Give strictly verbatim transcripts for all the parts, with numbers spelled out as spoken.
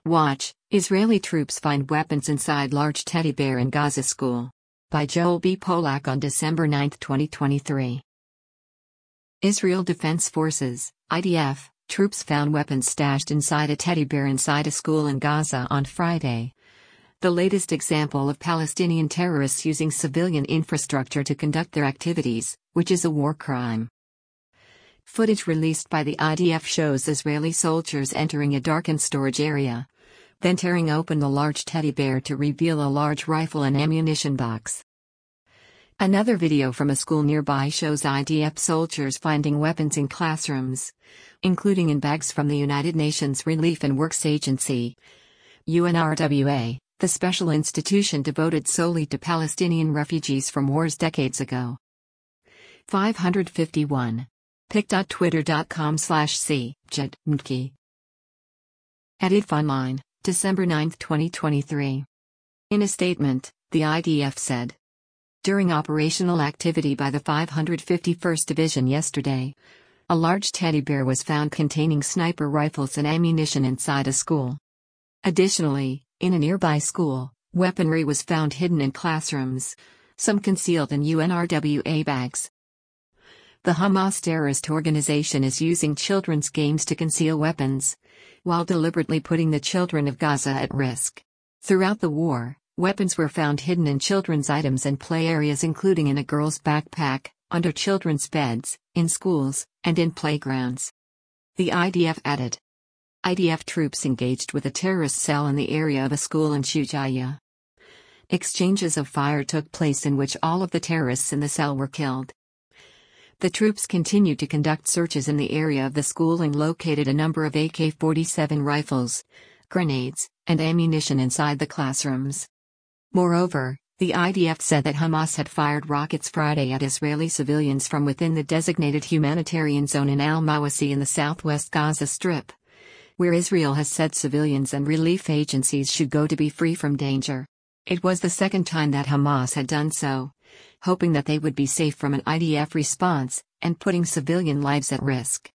Watch, Israeli troops find weapons inside large teddy bear in Gaza school. By Joel B. Polak on December ninth, twenty twenty-three. Israel Defense Forces, I D F, troops found weapons stashed inside a teddy bear inside a school in Gaza on Friday. The latest example of Palestinian terrorists using civilian infrastructure to conduct their activities, which is a war crime. Footage released by the I D F shows Israeli soldiers entering a darkened storage area, then tearing open the large teddy bear to reveal a large rifle and ammunition box. Another video from a school nearby shows I D F soldiers finding weapons in classrooms, including in bags from the United Nations Relief and Works Agency, U N R W A, the special institution devoted solely to Palestinian refugees from wars decades ago. five hundred fifty-one. pic dot twitter dot com slash c jet mki. Edit Online, December ninth, twenty twenty-three. In a statement, the I D F said, during operational activity by the five hundred fifty-first Division yesterday, a large teddy bear was found containing sniper rifles and ammunition inside a school. Additionally, in a nearby school, weaponry was found hidden in classrooms, some concealed in U N R W A bags. The Hamas terrorist organization is using children's games to conceal weapons, while deliberately putting the children of Gaza at risk. Throughout the war, weapons were found hidden in children's items and play areas, including in a girl's backpack, under children's beds, in schools, and in playgrounds. The I D F added. I D F troops engaged with a terrorist cell in the area of a school in Shujaiya. Exchanges of fire took place in which all of the terrorists in the cell were killed. The troops continued to conduct searches in the area of the school and located a number of A K forty-seven rifles, grenades, and ammunition inside the classrooms. Moreover, the I D F said that Hamas had fired rockets Friday at Israeli civilians from within the designated humanitarian zone in Al-Mawasi in the southwest Gaza Strip, where Israel has said civilians and relief agencies should go to be free from danger. It was the second time that Hamas had done so, hoping that they would be safe from an I D F response, and putting civilian lives at risk.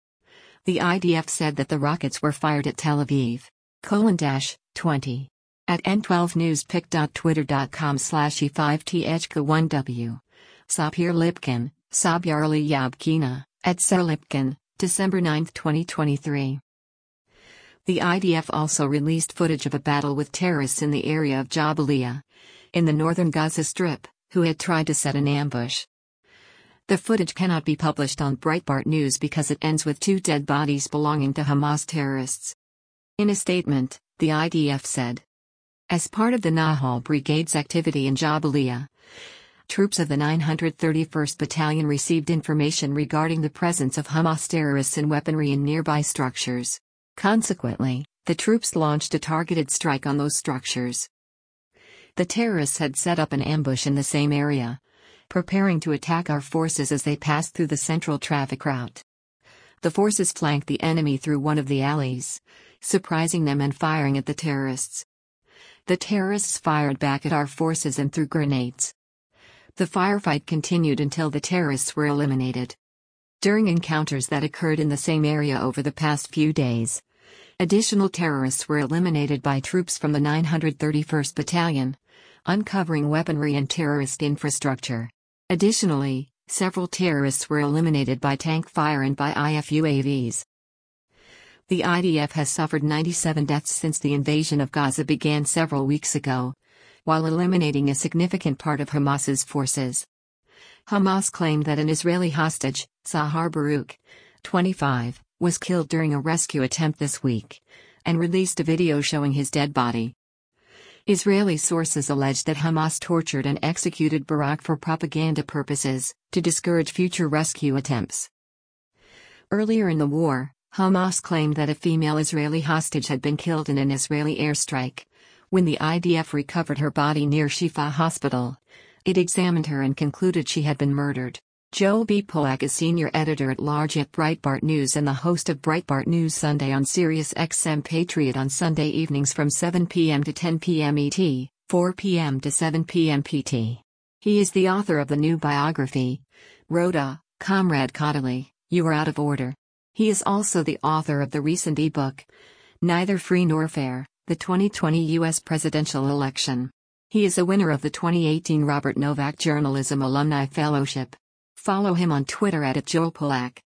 The I D F said that the rockets were fired at Tel Aviv, colon dash, twenty. At N twelve news pic dot twitter dot com slash E five T H K one W. Sapir Lipkin, Sabyarli Yabkina, at Ser Lipkin, December ninth, twenty twenty-three. The I D F also released footage of a battle with terrorists in the area of Jabalia, in the northern Gaza Strip, who had tried to set an ambush. The footage cannot be published on Breitbart News because it ends with two dead bodies belonging to Hamas terrorists. In a statement, the I D F said, as part of the Nahal Brigade's activity in Jabalia, troops of the nine hundred thirty-first Battalion received information regarding the presence of Hamas terrorists and weaponry in nearby structures. Consequently, the troops launched a targeted strike on those structures. The terrorists had set up an ambush in the same area, preparing to attack our forces as they passed through the central traffic route. The forces flanked the enemy through one of the alleys, surprising them and firing at the terrorists. The terrorists fired back at our forces and threw grenades. The firefight continued until the terrorists were eliminated. During encounters that occurred in the same area over the past few days, additional terrorists were eliminated by troops from the nine hundred thirty-first Battalion, uncovering weaponry and terrorist infrastructure. Additionally, several terrorists were eliminated by tank fire and by I F U A Vs. The I D F has suffered ninety-seven deaths since the invasion of Gaza began several weeks ago, while eliminating a significant part of Hamas's forces. Hamas claimed that an Israeli hostage, Sahar Baruch, twenty-five, was killed during a rescue attempt this week, and released a video showing his dead body. Israeli sources allege that Hamas tortured and executed Baruch for propaganda purposes, to discourage future rescue attempts. Earlier in the war, Hamas claimed that a female Israeli hostage had been killed in an Israeli airstrike. When the I D F recovered her body near Shifa Hospital, it examined her and concluded she had been murdered. Joel B. Polak is senior editor-at-large at Breitbart News and the host of Breitbart News Sunday on Sirius X M Patriot on Sunday evenings from seven p m to ten p m E T, four p m to seven p m P T. He is the author of the new biography, Rhoda, Comrade Caudaly, You Are Out of Order. He is also the author of the recent ebook, Neither free nor fair, the twenty twenty U S presidential election. He is a winner of the twenty eighteen Robert Novak Journalism Alumni Fellowship. Follow him on Twitter at, at Joel Pollak.